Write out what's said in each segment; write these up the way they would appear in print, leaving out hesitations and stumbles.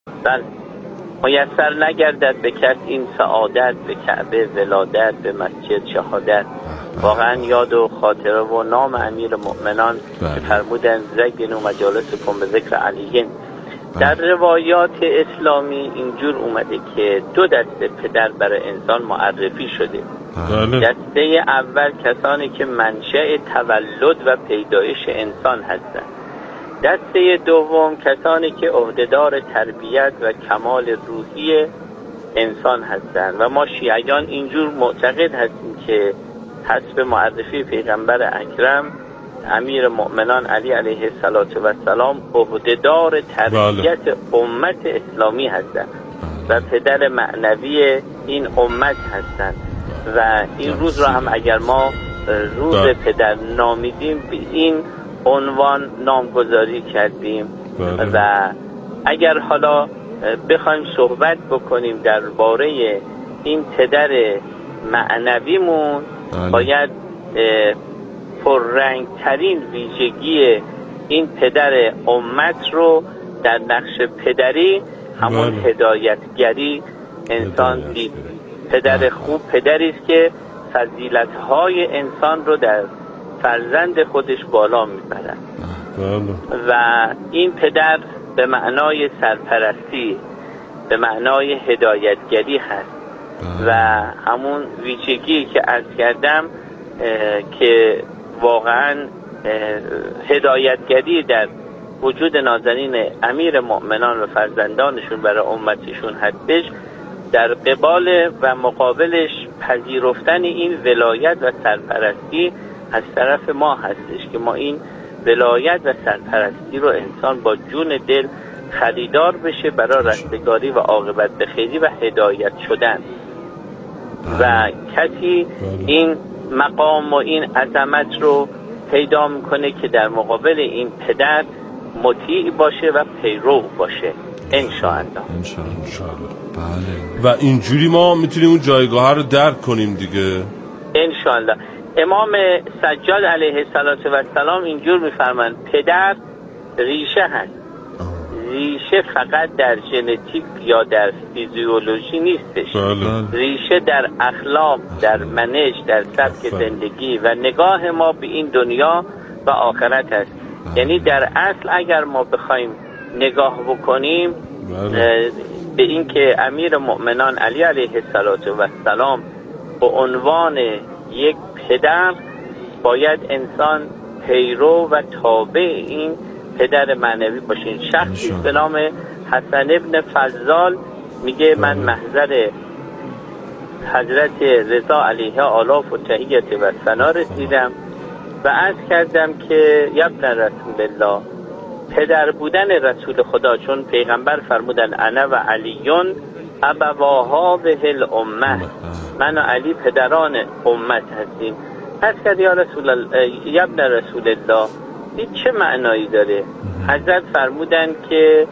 بله، میسر نگردد به کس این سعادت، به کعبه ولادت، به مسجد شهادت. واقعا یاد و خاطره و نام امیر مؤمنان که فرمودن زینوا مجالسکم به ذکر علیین. در روایات اسلامی اینجور اومده که دو دسته پدر برای انسان معرفی شده. دسته اول کسانی که منشأ تولد و پیدایش انسان هستند. دسته دوم کسانی که عهدهدار تربیت و کمال روحی انسان هستند. و ما شیعیان اینجور معتقد هستیم که حسب معرفی پیغمبر اکرم امیر مؤمنان علی علیه السلام عهدهدار تربیت امت اسلامی هستند و پدر معنوی این امت هستند و این روز را هم اگر ما روز پدر نامیدیم به این عنوان نامگذاری کردیم. و اگر حالا بخوایم صحبت بکنیم درباره این پدر معنویمون، باید پررنگ ترین ویژگی این پدر امت رو در نقش پدری همون هدایتگری انسان دید. پدر خوب پدری است که فضیلت‌های انسان رو در فرزند خودش بالا میبرد و این پدر به معنای سرپرستی، به معنای هدایتگری هست و همون ویژگی که عرض کردم که واقعا هدایتگری در وجود نازنین امیر مؤمنان و فرزندانشون برای امتشون هستش، در قبال و مقابلش پذیرفتن این ولایت و سرپرستی از طرف ما هستش که ما این ولایت و سرپرستی رو انسان با جون دل خریدار بشه برای رستگاری و عاقبت به خیری و هدایت شدن. و کسی این مقام و این عظمت رو پیدا میکنه که در مقابل این پدر مطیع باشه و پیرو باشه انشاءالله. بله. و اینجوری ما میتونیم اون جایگاه رو درک کنیم دیگه انشاءالله. امام سجاد علیه السلام اینجور میفرمایند پدر ریشه هست. ریشه فقط در ژنتیک یا در فیزیولوژی نیستش. ریشه در اخلاق، در منش، در سبک زندگی و نگاه ما به این دنیا و آخرت است. یعنی در اصل اگر ما بخوایم نگاه بکنیم به این که امیر مؤمنان علی علیه السلام به عنوان یک پدر باید انسان پیرو و تابع این پدر معنوی باشین. شخصی به نام حسن ابن فضال میگه من محضر حضرت رضا علیه آلاف و تحیت و ثنا رسیدم و عرض کردم که ابن رسول الله، پدر بودن رسول خدا، چون پیغمبر فرمودن انا و علیون ابواها به الامه، من و علی پدران امت هستیم. عرض کرد یا رسول الله، یا ابن رسول الله، این چه معنایی داره؟ حضرت فرمودن که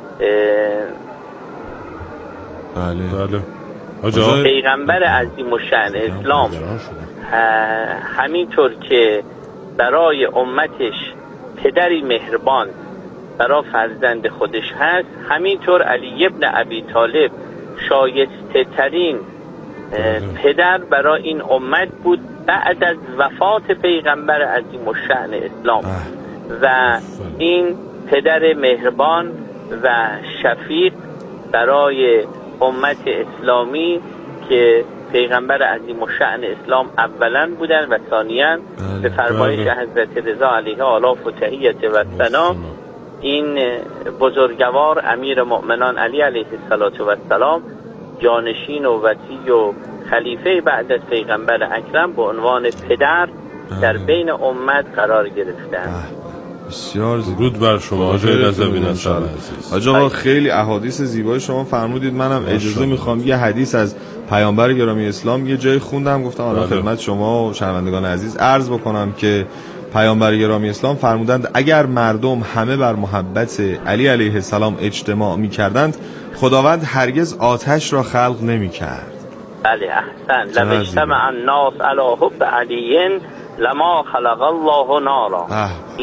بله پیغمبر عظیم الشأن اسلام همینطور که برای امتش پدری مهربان برای فرزند خودش هست، همینطور علی ابن ابی طالب شایسته ترین پدر برای این امت بود بعد از وفات پیغمبر عظیم الشأن اسلام. و این پدر مهربان و شفیق برای امت اسلامی که پیغمبر عظیم الشأن اسلام اولا بودن و ثانیاً به فرمایش حضرت رضا علیه آلاف و تحیت و ثنا این بزرگوار امیر مؤمنان علی علیه السلام جانشین و وصی و خلیفه بعد از پیغمبر اکرم به عنوان پدر در بین امت قرار گرفتن. بسیار درود بر شما حاجی رضوی نصر عزیز. حاج آقا خیلی احادیث زیبای شما فرمودید. منم اجازه میخوام یه حدیث از پیامبر گرامی اسلام یه جای خوندم، گفتم حالا خدمت شما و شنوندگان عزیز عرض بکنم که پیامبر گرامی اسلام فرمودند اگر مردم همه بر محبت علی علیه السلام اجتماع میکردند خداوند هرگز آتش را خلق نمیکرد. بله احسن. لو اجتمع الناس علی حب علی لما خلق الله نارا. این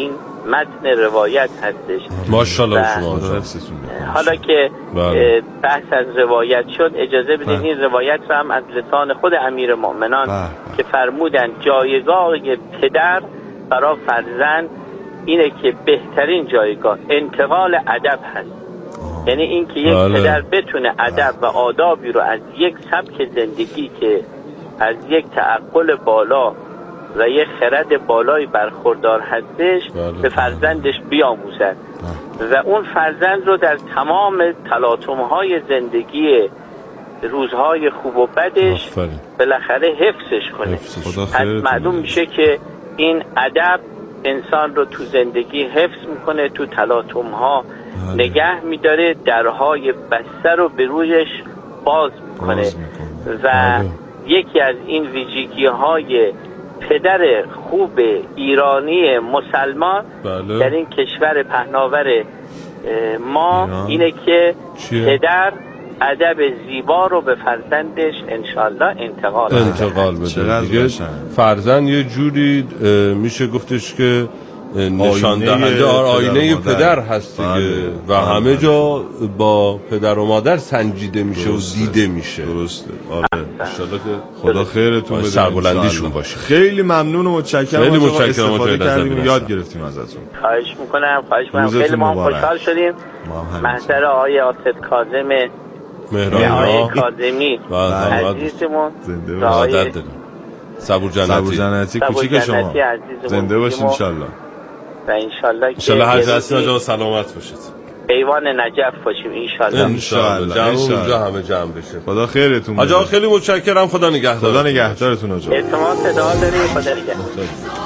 متن روایت هستش. ماشاءالله شما. حالا که بحث از روایت شد، اجازه بدین این روایت رو هم از لسان خود امیرالمؤمنین که فرمودن جایگاه پدر برای فرزند اینه که بهترین جایگاه انتقال ادب هست. یعنی این که یک پدر بتونه ادب و آدابی رو از یک سبک زندگی که از یک تعقل بالا و یک خرد بالایی برخوردار هستش به فرزندش بیاموزد و اون فرزند رو در تمام تلاطم‌های زندگی روزهای خوب و بدش بالاخره حفظش کنه. پس معلوم میشه که این ادب انسان رو تو زندگی حفظ میکنه، تو تلاطم‌ها نگه میداره، درهای بسته رو به رویش باز میکنه و یکی از این ویژگی‌های پدر خوب ایرانی مسلمان در این کشور پهناور ما اینه که پدر ادب زیبا رو به فرزندش انشالله انتقال بده. دیگه فرزند یه جوری میشه گفتش که نشان دهنده آینه پدر هست دیگه و همه جا با پدر و مادر سنجیده میشه و دیده میشه. درسته. آره انشالله که خدا خیرتون بده، سربلندیشون باشه. خیلی ممنون و متشکرم. خیلی متشکرم، استفاده کردیم، یاد گرفتیم ازتون. خواهش میکنم. خیلی ما خوشحال شدیم. محضر آقای آصف کاظم مهرانی کاظمی عزیزمون، سعادت داریم. صبور جنتی کوچیک شما زنده باشین انشالله. و انشالله هر جا جا سلامت باشید. ایوان نجف باشیم انشالله. اونجا همه جمع بشه. خدا خیرتون بده. آقا خیلی متشکرم. خدا نگهدار. خدا نگهدارتون آقا. اعتماد دعا داریم. خدا نگهدار.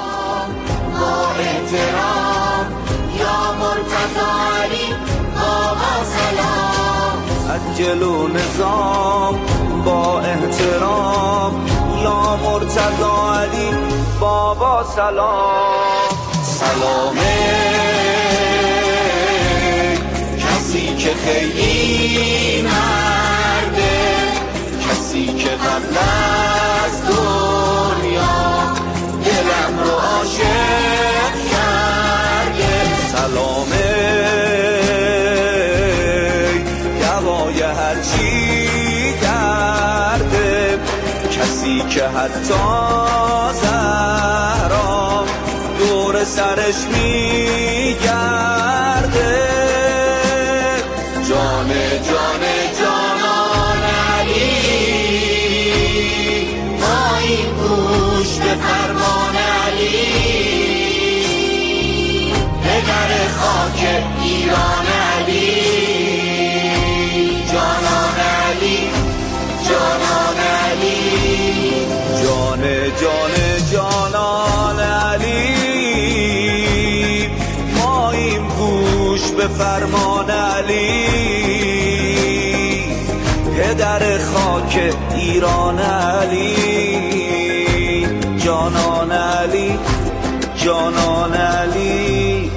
یا مرتضی علی بابا سلام، عجل و نظام با احترام، یا مرتضی علی بابا سلام. سلامه کسی که خیلی مرده، کسی که قبل از دنیا دلم رو عاشق کرده. سلامه گوای هرچی کرده، کسی که حتی زهرا دور سرش میگرده. جان جانان علی، ما این گوش به فرمان علی، پدر خاک ایران علی. جانان علی، جانان علی، جانان علی، ماییم گوش به فرمان علی، پدر خاک ایران علی. جانان علی، جانان علی.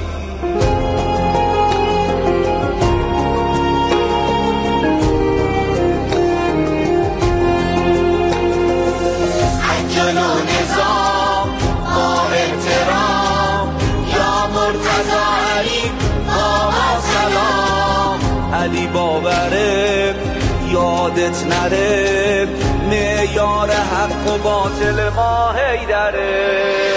عجل و نظام با احترام، یا مرتضی علی بابا سلام. علی باوره یادت نره، معیار حق و باطل ما حیدره.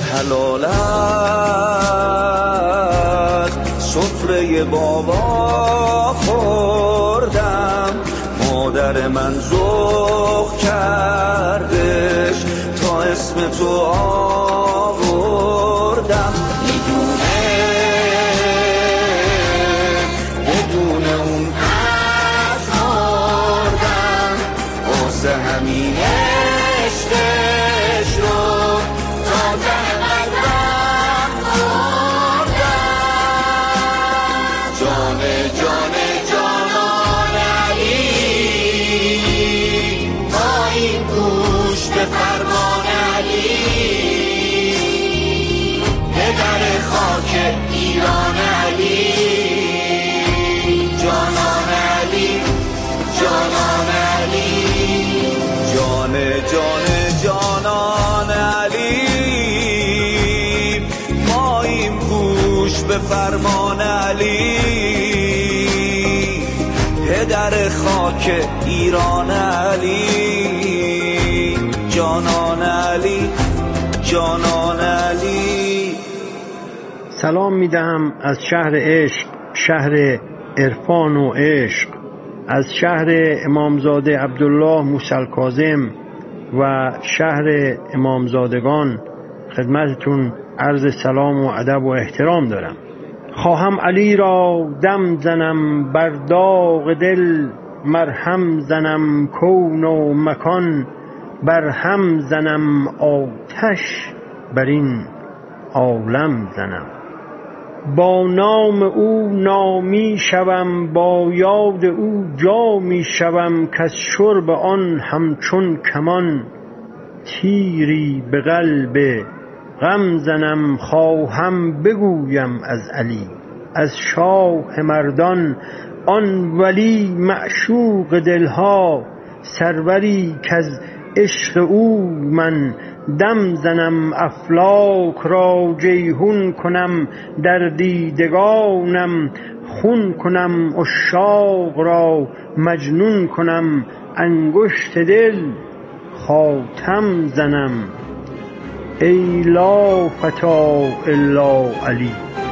حلالت سفره بابا خوردم، مادر من ذوق کردش تا اسم تو آوردم. بدون اون از خوردم، واسه همین عشقش رو تا ته قلبم خوردم. جان جانان علی، ما این گوش به فرمان علی، فرمان علی، پدر خاک ایران علی، جانان علی، جانان علی. سلام میدهم از شهر عشق، شهر عرفان و عشق، از شهر امامزاده عبدالله موسی الکاظم و شهر امامزادگان خدمتتون عرض سلام و ادب و احترام دارم. خواهم علی را دم زنم بر داغ دل، مرهم زنم کون و مکان، برهم زنم آتش بر این عالم زنم. با نام او نامی شوم، با یاد او جامی شوم، کز شرب آن همچون کمان تیری به قلب غم زنم. خواهم بگویم از علی، از شاه مردان، آن ولی معشوق دلها، سروری کز عشق او من دم زنم. افلاک را جیحون کنم، در دیدگانم خون کنم، عشاق را مجنون کنم، انگشت دل خاتم زنم. ای لا فتا الا علی.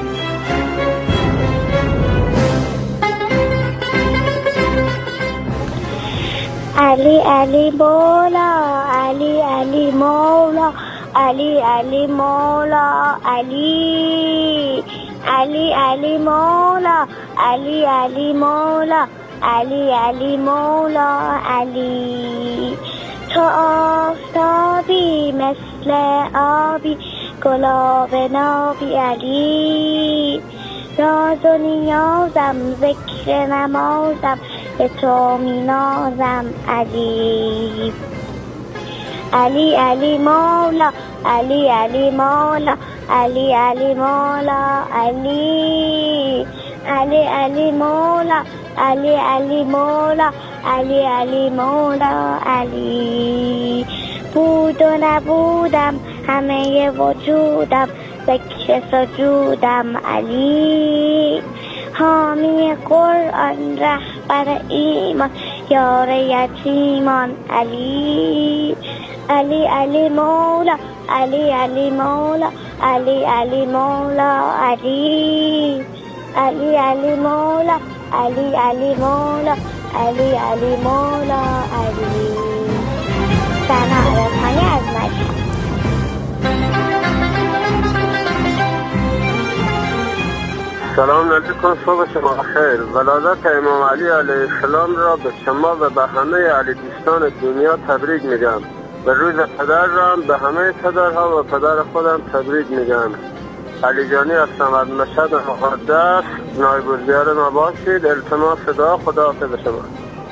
علی علی مولا، علی علی مولا، علی علی مولا، علی علی علی مولا، علی علی مولا، علی علی مولا، علی. تو آفتابی مثل آبی، گلاب نابی علی. راز و نیازم ذکر نمازم، به تو می نازم علی. علی علی مولا، علی علی مولا، علی علی مولا، علی علی علی مولا، علی علی مولا، علی علی مولا، علی. بود و نبودم همه وجودم، ذکر سجودم علی. حامی قرآن رهبر ایمان، یار یتیمان علی. علی علی مولا، علی علی مولا، علی علی مولا، علی. علی علی مولا، علی علی مولا، علی علی مولا، علی. سنا رفانی از مشهد. سلام علیکم، صبح شما خیر. ولادت امام علی علیه السلام را به شما و به همه علی دوستان دنیا تبریک میگم. به روز پدر را به همه پدرها و پدر خودم تبریک میگم. علی جانی هستم از مشهد مقدس، نایب الزیار ما باشید. التماس دعا، خداحافظ شما.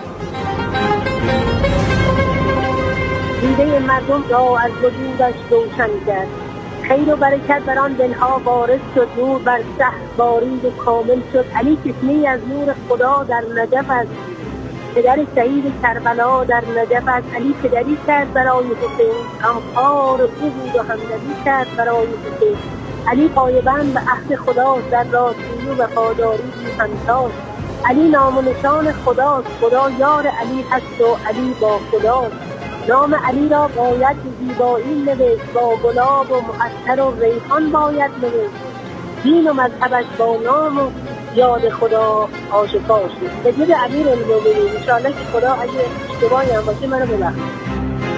دیده مردم را از وجودش روشن کرد، خیر و برکت بر آن دلها وارد شد، نور بر شهر بارید و کامل شد. علی کشمی از نور خدا در نجف است، پدر شهید کربلا در نجف است. علی پدری کرد برای حسین، غمخوار او بود و همدلی کرد برای حسین. علی پایبند به عهد خدا، در راستگویی و وفاداری بی همتاست. علی نام و نشان خداست، خدا یار علی هست و علی با خداست. نام علی را باید زیبایی نوشت، با گلاب و معطر و ریحان باید نوشت. دین و مذهبش با نام و یاد خدا آشکار شد. به جد امیر المومنین انشاءالله که خدا اگه اشتباهی هم باشه منو ببخشه.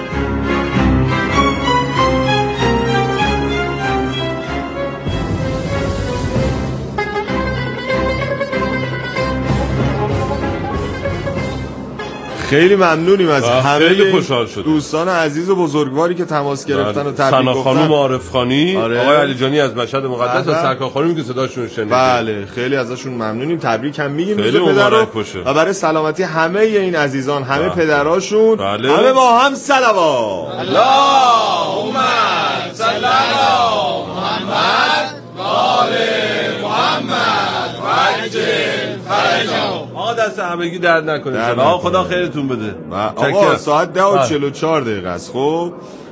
خیلی ممنونیم از همه دوستان عزیز و بزرگواری که تماس گرفتن و تبریک گفتن. سنا خانم عارفخانی، آقای علی جانی از مشهد مقدس و سرکار خانومی که صداشون شنیدیم. بله خیلی ازشون ممنونیم، تبریک هم میگیم روز پدر و برای سلامتی همه این عزیزان، همه پدراشون. همه با هم صلوات. اللهم صل علی محمد و آل محمد و عجل فرجهم. آقا دست همگی درد نکنه. آقا خدا خیرتون بده. آقا ساعت 10:44 است. خب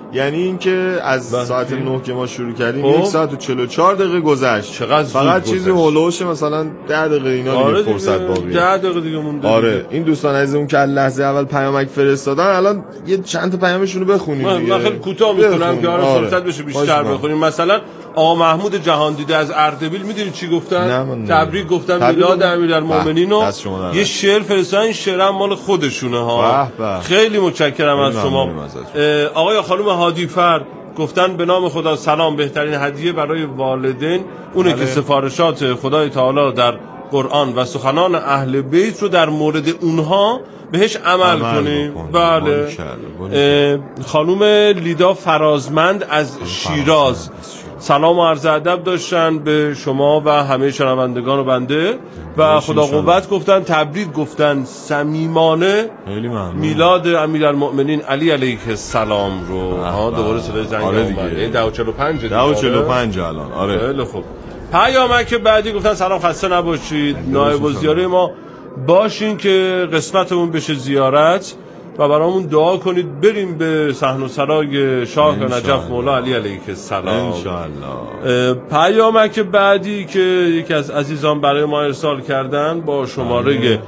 یعنی اینکه از ساعت 9 که ما شروع کردیم 1 ساعت و 44 دقیقه گذشت. فقط چیزی هولوش مثلا 10 دقیقه اینا دیگه فرصت باقیه. 10 دقیقه دیگه مونده. آره این دوستان عزیزمون که لحظه اول پیامک فرستادن الان یه چند تا پیامشون رو بخونیم دیگه. من خیلی کوتاه می‌کنم که فرصت بشه بیشتر بخونیم. مثلا آقا محمود جهان دیده از اردبیل میدونید چی گفتن؟ تبریک گفتن میلاد امیرالمومنین و یه شعر فرستادن. این شعر مال خودشونه ها. خیلی متشکرم از شما. آقای خانم هادیفر گفتن به نام خدا سلام، بهترین هدیه برای والدین اونه که سفارشات خدای تعالی در قرآن و سخنان اهل بیت رو در مورد اونها بهش عمل کنیم. بله. خانم لیدا فرازمند از شیراز سلام و عرض ادب داشتن به شما و همه شنوندگان و بنده و خدا قوت گفتن، تبریک گفتن صمیمانه میلاد امیرالمومنین علی علیه السلام رو. دوباره صدای زنگ اومد. 10:45 الان. آره خیلی خوب. پیامک بعدی گفتن سلام خسته نباشید، نایب الزیاره ما باشین که قسمتمون بشه زیارت و برامون دعا کنید بریم به صحن و سرای شاه نجف مولا علی علیه السلام انشاءالله. پیامک بعدی که یکی از عزیزان برای ما ارسال کردن با شماره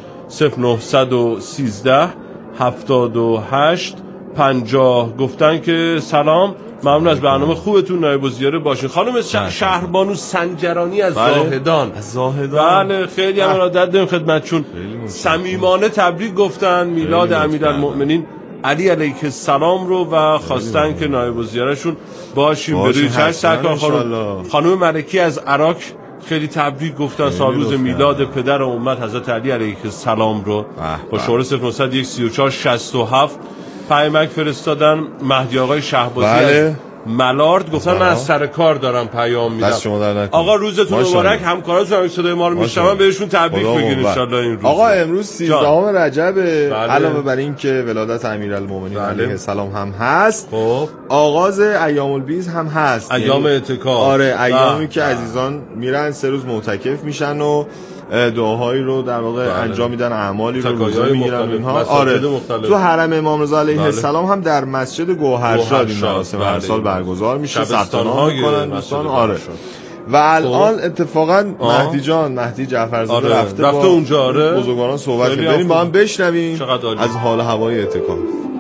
0913 78 50 گفتن که سلام، ممنون از برنامه خوبتون، نایب الزیاره باشین. خانم شهربانو سنجرانی از زاهدان. بله خیلی هم ارادت داریم خدمتشون. صمیمانه تبریک گفتن میلاد امیرالمومنین علی علیه السلام رو و خواستن که نایب الزیاره شون باشیم. به روی چشم سرکار خانم ملکی از عراق خیلی تبریک گفتن سالروز میلاد پدر امت حضرت علی علیه السلام رو با شماره 0901 34 67 پیامک فرستادن. مهدی آقای شهبازی از ملارد گفتن من از سر کار دارم پیام میدم. آقا روزتون مبارک، همکاراتون هم صدای ما رو میشنون بهشون تبریک بگین ان شاءالله. این روز آقا امروز 13 رجب علاوه بر این که ولادت امیرالمومنین علیه السلام هم هست، آغاز ایام البیض هم هست، ایام اعتکاف. آره ایامی که عزیزان میرن 3 روز معتکف میشن و دعاهایی رو در واقع انجام میدن، اعمالی رو روزه میگیرن اینها. آره تو حرم امام رضا علیه السلام هم در مسجد گوهرشاد این مراسم هر سال برگزار میشه، ثبت نام میکنن دوستان. آره و الان اتفاقا مهدی جعفرزاده رفته اونجا. آره بزرگواران صحبت بریم با هم بشنویم از حال هوای اعتکاف.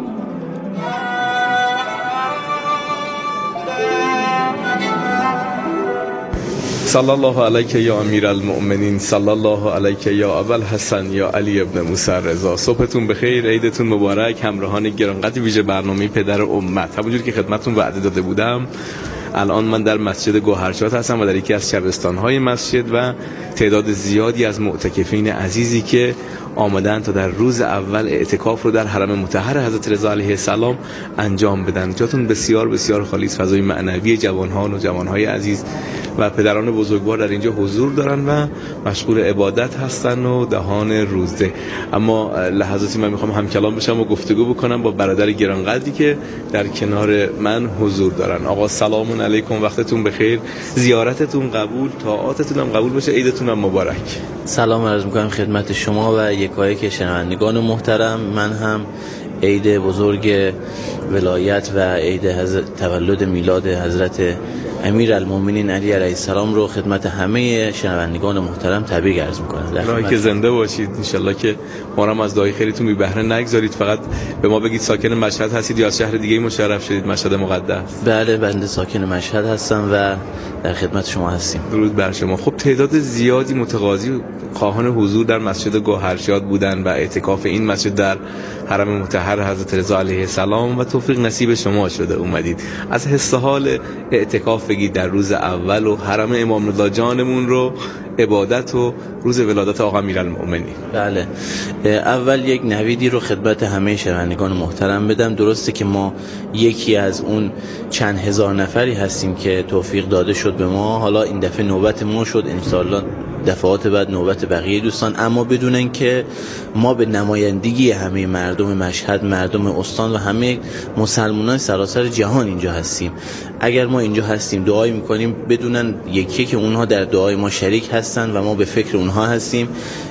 صلی الله علیک یا امیرالمؤمنین، صلی الله علیک یا ابوالحسن یا علی ابن موسی رضا. صبحتون بخیر، عیدتون مبارک. همراهان گرانقدر ویژه برنامه پدر امت، همونجوری که خدمتتون وعده داده بودم الان من در مسجد گوهرشاد هستم و در یکی از شبستان‌های مسجد و تعداد زیادی از معتکفین عزیزی که آمدن تا در روز اول اعتکاف رو در حرم مطهر حضرت رضا علیه السلام انجام بدن. جاتون بسیار بسیار خالی است. فضای معنوی جوانان و جوانهای عزیز و پدران بزرگوار در اینجا حضور دارن و مشغول عبادت هستن و دهان روزه. اما لحظاتی من میخوام همکلام بشم و گفتگو بکنم با برادر گرانقدری که در کنار من حضور دارن. آقا سلام علیکم، وقتتون بخیر، زیارتتون قبول، طاعاتتون هم قبول بشه، عیدتون هم مبارک. سلام عرض میکنم خدمت شما و یکایک شنوندگان محترم. من هم عید بزرگ ولایت و عید تولد میلاد حضرت امیرالمومنین علی علیه السلام رو خدمت همه شنوندگان محترم تبریک عرض می‌کنم. الهی که زنده باشید، ان شاءالله که ما هم از دعای خیرتون بی بهره نگذارید. فقط به ما بگید ساکن مشهد هستید یا از شهر دیگه مشرف شدید؟ مشهد مقدس. بله بنده ساکن مشهد هستم و در خدمت شما هستیم. درود بر شما. خب تعداد زیادی متقاضی خواهان حضور در مسجد گوهرشاد بودن و اعتکاف این مسجد در حرم مطهر حضرت رضا علیه السلام و توفیق نصیب شما شده اومدید. از حس حال اعتکاف بگید در روز اول و حرم امام رضا جانمون رو، عبادت و روز ولادت آقا امیرالمومنین. بله اول یک نویدی رو خدمت همه شنوندگان محترم بدم. درسته که ما یکی از اون چند هزار نفری هستیم که توفیق داده شد به ما، حالا این دفعه نوبت ما شد، انشاءالله دفعات بعد نوبت بقیه دوستان، اما بدونن که ما به نمایندگی همه مردم مشهد، مردم استان و همه مسلمانان سراسر جهان اینجا هستیم. اگر ما اینجا هستیم دعای میکنیم بدونن یکی که اونها در دعای ما شریک هستن و ما به فکر اونها هستیم.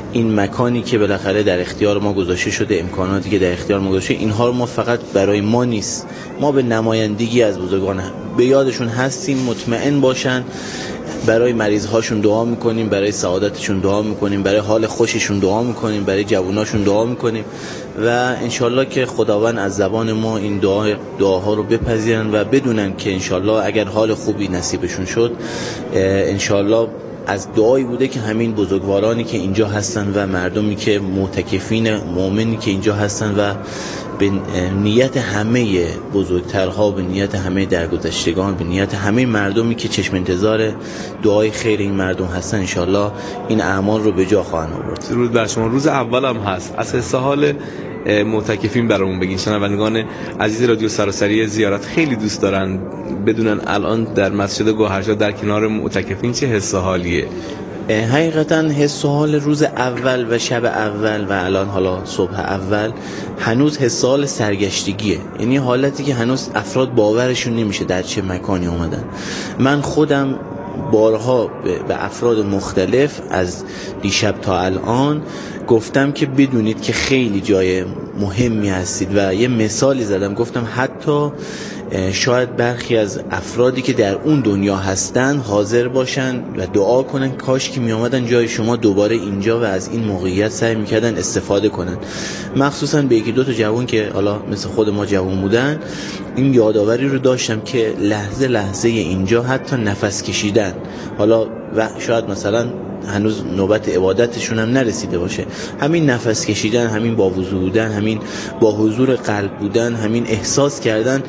این مکانی که بالاخره در اختیار ما گذاشته شده، امکاناتی که در اختیار ما گذاشته، اینها رو ما فقط برای ما نیست، ما به نمایندگی از بزرگان به یادشون هستیم، مطمئن باشن. برای مریض هاشون دعا میکنیم، برای سعادتشون دعا میکنیم، برای حال خوششون دعا میکنیم، برای جواناشون دعا میکنیم و انشالله که خداوند از زبان ما این دعاها رو بپذیرن و بدونن که انشالله اگر حال خوبی نصیبشون شد، انشالله از دعایی بوده که همین بزرگوارانی که اینجا هستن و مردمی که معتکفین مؤمنی که اینجا هستن و به نیت همه بزرگترها، به نیت همه درگذشتگان، به نیت همه مردمی که چشم انتظار دعای خیر این مردم هستن، انشالله این اعمال رو به جا خواهند آورد. درود بر شما. روز اول هم هست، از حس حال معتکفین برامون بگین. شنوندگان عزیز رادیو سراسری زیارت خیلی دوست دارن بدونن الان در مسجد گوهرشاد در کنار معتکفین چه حس حالیه. حقیقتا حس و حال روز اول و شب اول و الان حالا صبح اول هنوز حس و حال سرگشتگیه، یعنی حالتی که هنوز افراد باورشون نمیشه در چه مکانی اومدن. من خودم بارها به افراد مختلف از دیشب تا الان گفتم که بدونید که خیلی جای مهمی هستید و یه مثالی زدم، گفتم حتی شاید برخی از افرادی که در اون دنیا هستن حاضر باشن و دعا کنن کاش که می آمدن جای شما دوباره اینجا و از این موقعیت سعی میکردن استفاده کنن. مخصوصا به یکی دو تا جوان که حالا مثل خود ما جوان بودن، این یادآوری رو داشتم که لحظه لحظه اینجا حتی نفس کشیدن، حالا و شاید مثلا هنوز نوبت عبادتشون هم نرسیده باشه، همین نفس کشیدن، همین با وضو بودن، همین با حضور قلب بودن، همین احساس کردن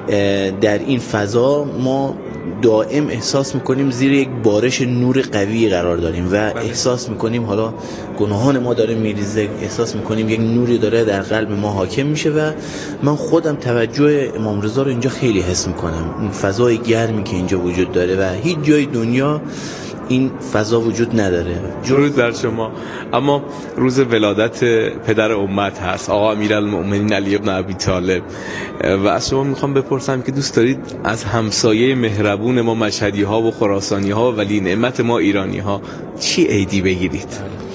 در این فضا، ما دائم احساس میکنیم زیر یک بارش نور قوی قرار داریم و احساس میکنیم حالا گناهان ما داره میریزه، احساس میکنیم یک نوری داره در قلب ما حاکم میشه و من خودم توجه امام رضا رو اینجا خیلی حس میکنم، این فضای گرمی که اینجا وجود داره و هیچ جای دنیا این فضا وجود نداره. درود بر شما. اما روز ولادت پدر امت هست، آقا امیرالمؤمنین علی ابن ابی طالب، و از شما میخوام بپرسم که دوست دارید از همسایه مهربون ما مشهدی ها و خراسانی ها و ولی نعمت ما ایرانی ها چی عیدی بگیرید؟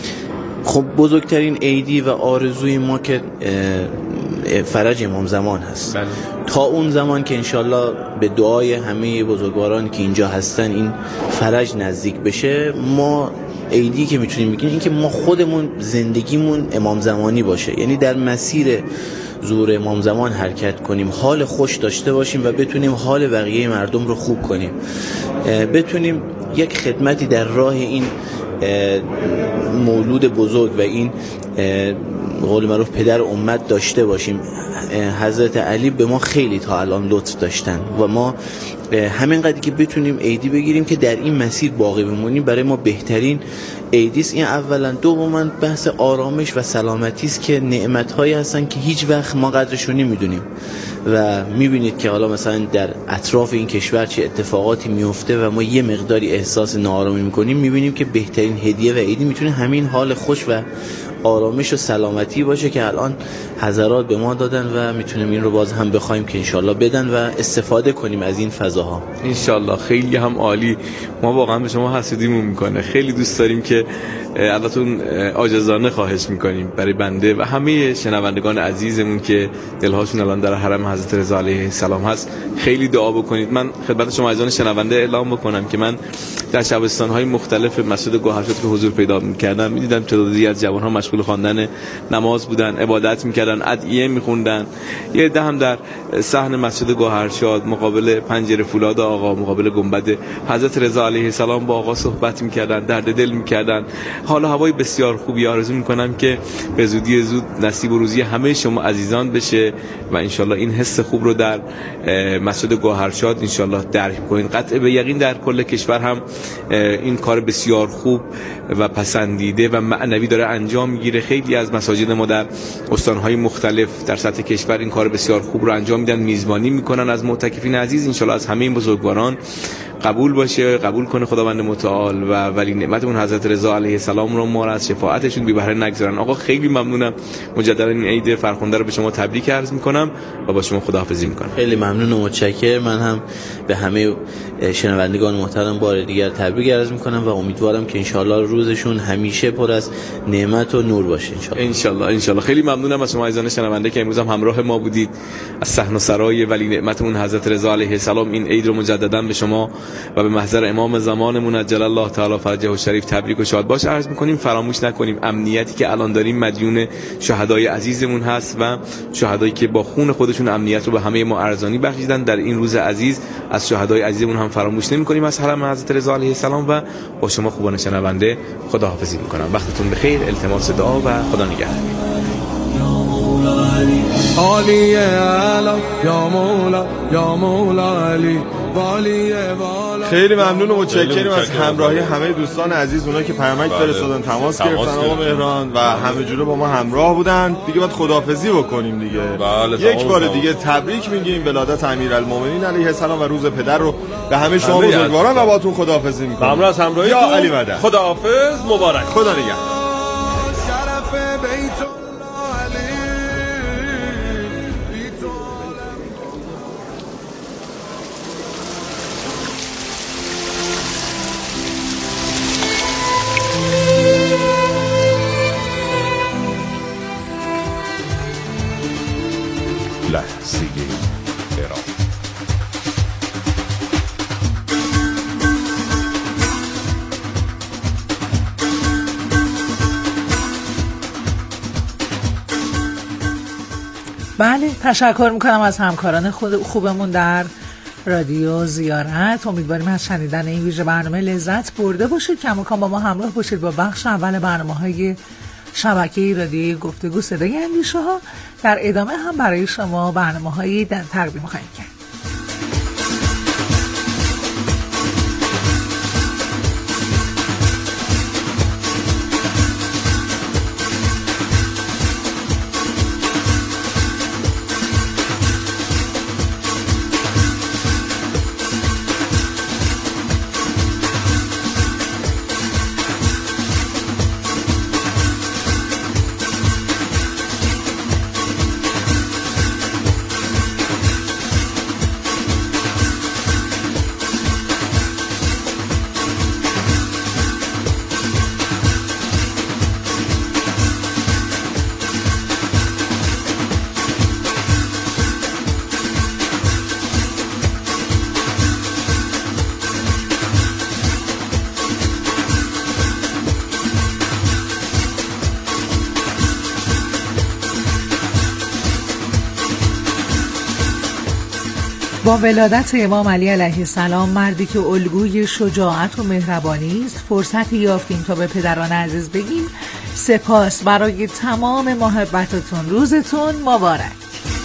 خب بزرگترین عیدی و آرزوی ما که فرج امام زمان هست. بله. تا اون زمان که انشالله به دعای همه بزرگواران که اینجا هستن این فرج نزدیک بشه، ما عیدی که میتونیم بگیم این که ما خودمون زندگیمون امام زمانی باشه، یعنی در مسیر ظهور امام زمان حرکت کنیم، حال خوش داشته باشیم و بتونیم حال بقیه مردم رو خوب کنیم، بتونیم یک خدمتی در راه این مولود بزرگ و این قول معروف پدر امت داشته باشیم. حضرت علی به ما خیلی تا الان لطف داشتن و ما همینقدر که بتونیم عیدی بگیریم که در این مسیر باقی بمونیم برای ما بهترین عیدیست. این اولا. دوما بحث آرامش و سلامتی است که نعمت‌هایی هستن که هیچ وقت ما قدرشون نمیدونیم و میبینید که حالا مثلا در اطراف این کشور چه اتفاقاتی میفته و ما یه مقداری احساس ناآرامی میکنیم، میبینیم که بهترین هدیه و عیدی میتونه همین حال خوش و آرامش و سلامتی باشه که الان حضرات به ما دادن و میتونیم این رو باز هم بخوایم که انشالله بدن و استفاده کنیم از این فضاها انشالله. خیلی هم عالی. ما واقعا به شما حسودیمون میکنه، خیلی دوست داریم که ازتون عاجزانه خواهش میکنیم برای بنده و همه شنوندگان عزیزمون که دلهاشون الان در حرم حضرت رضا علیه السلام هست خیلی دعا بکنید. من خدمت شما عزیزان شنونده اعلام بکنم که من در شبستان‌های مختلف مسجد گوهرشاد که حضور پیدا می‌کردم می‌دیدم تعدادی از جوان‌ها مشغول خواندن نماز بودن، عبادت می‌کردن، ادعیه می‌خوندن. یه عده هم در صحن مسجد گوهرشاد مقابل پنجره فولاد آقا، مقابل گنبد حضرت رضا علیه السلام با آقا صحبت می‌کردن، درد دل می‌کردن. حالا هوای بسیار خوبی آرزو می‌کنم که به زودی زود نصیب و روزی همه شما عزیزان بشه و انشالله این حس خوب رو در مسجد گوهرشاد انشالله درک کنین. قطع به یقین در کل کشور هم این کار بسیار خوب و پسندیده و معنوی داره انجام میگیره. خیلی از مساجد ما در استانهای مختلف در سطح کشور این کار بسیار خوب رو انجام میدن، میزبانی میکنن از معتکفین عزیز. انشالله از همه این بزرگواران قبول باشه، قبول کنه خداوند متعال و ولی نعمتمون حضرت رضا علیه السلام رو ما را از شفاعتشون بی بهره نگذارن. آقا خیلی ممنونم، مجددا این عید فرخنده رو به شما تبریک عرض میکنم و با شما خداحافظی میکنم. خیلی ممنون و متشکرم. من هم به همه شنوندگان محترم بار دیگر تبریک عرض میکنم و امیدوارم که انشالله روزشون همیشه پر از نعمت و نور باشه انشالله. خیلی ممنونم از شما عزیزان شنونده که امروز هم همراه ما بودید. از صحن و سرای ولی نعمتمون حضرت رضا علیه السلام این عید رو مجددا به شما و به محضر امام زمانمون عجل الله تعالی فرجه و شریف تبریک و شاد باش عرض میکنیم. فراموش نکنیم امنیتی که الان داریم مدیون شهدای عزیزمون هست و شهدایی که با خون خودشون امنیت رو به همه ما ارزانی بخشیدن در این روز عزیز. از شهدای عزیزمون هم فراموش نمی‌کنیم از حرم حضرت رضا علیه السلام و با شما خوبان شنونده خداحافظی می‌کنم. وقتتون بخیر، التماس دعا و خدا نگهدار. علی اعلی یا مولا یا مولا علی والی والا. خیلی ممنون و متشکرم از همراهی همه دوستان عزیز، اونایی که پیامک فرستادن، تماس گرفتن آقا مهران و همه جوره با ما همراه بودن. دیگه باید خداحافظی بکنیم دیگه. یک بار دیگه تبریک میگیم ولادت امیرالمومنین علیه السلام و روز پدر رو به همه شما بزرگواران و باهاتون خداحافظی میکنم. ممنون از همراهی یا علی مدد. خداحافظ، مبارک. خدا نگهدار. لحظه برام بله، تشکر میکنم از همکاران خوبمون در رادیو زیارت. امیدواریم از شنیدن این ویژه برنامه لذت برده باشید. کماکان با ما همراه باشید با بخش اول برنامه‌های شبکه رادیوی گفتگو صدای اندیشه ها. در ادامه هم برای شما برنامه‌هایی تقدیم خواهیم کرد. با ولادت امام علی علیه السلام، مردی که الگوی شجاعت و مهربانی است، فرصتی یافتیم تا به پدران عزیز بگیم سپاس برای تمام محبتتون. روزتون مبارک.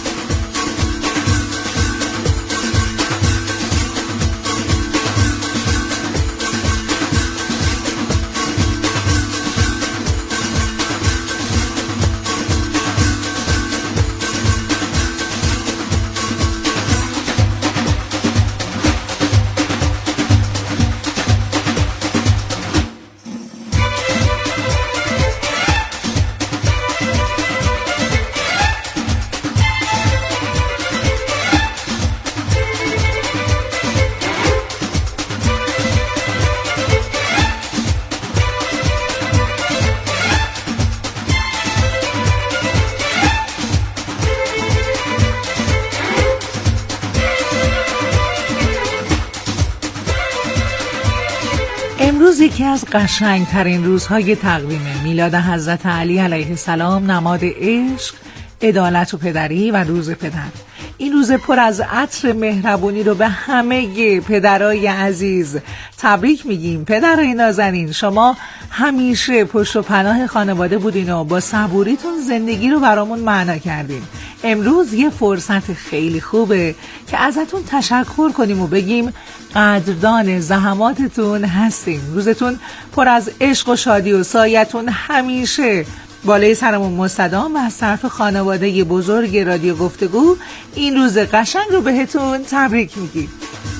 امروز یکی از قشنگترین روزهای تقویم میلاد حضرت علی علیه السلام، نماد عشق، عدالت و پدری و روز پدر. این روز پر از عطر مهربونی رو به همه پدرای عزیز تبریک میگیم. پدرای نازنین، شما همیشه پشت و پناه خانواده بودین و با صبوریتون زندگی رو برامون معنا کردین. امروز یه فرصت خیلی خوبه که ازتون تشکر کنیم و بگیم قدردان زحماتتون هستیم. روزتون پر از عشق و شادی و سایتون همیشه بالای سرمون مستدام و از طرف خانواده بزرگ رادیو گفتگو این روز قشنگ رو بهتون تبریک میگیم.